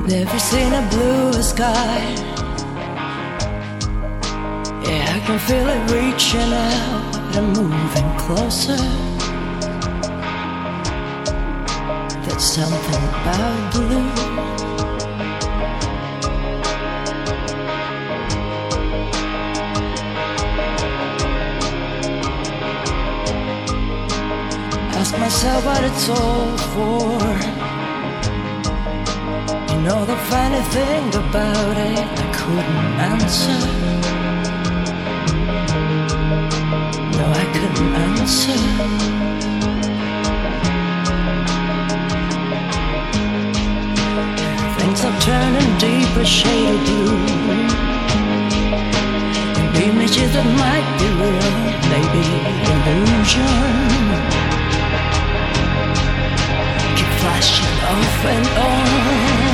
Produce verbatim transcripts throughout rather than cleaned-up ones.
Never seen a bluer sky. Yeah, I can feel it reaching out and moving closer. There's something about blue. Ask myself what it's all for. You know the funny thing about it, I couldn't answer. No, I couldn't answer. Things are turning deeper shade of blue. And images that might be real, maybe illusion, keep flashing off and on.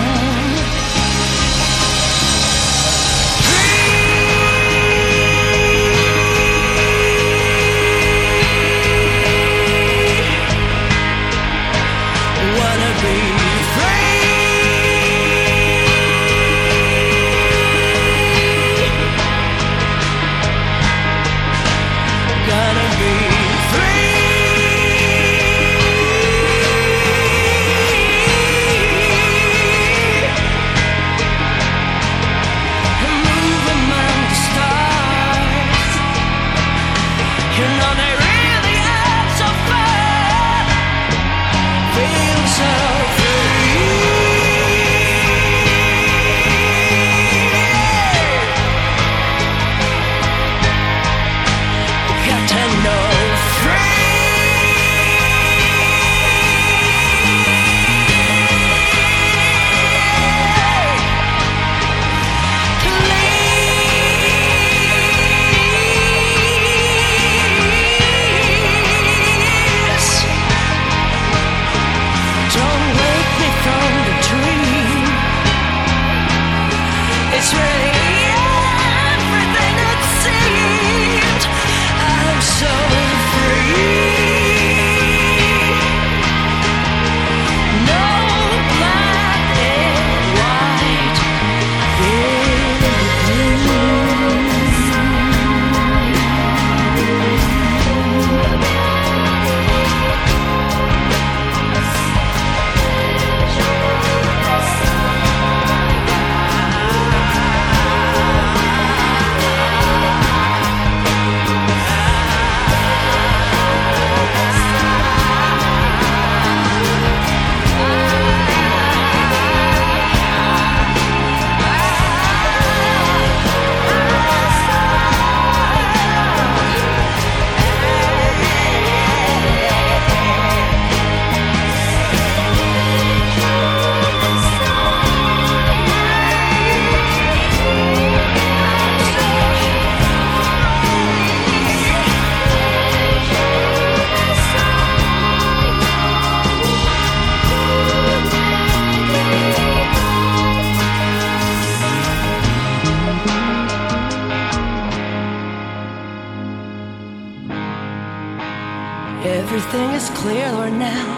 Everything is clearer now.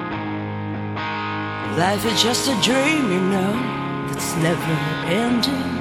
Life is just a dream, you know, that's never ending.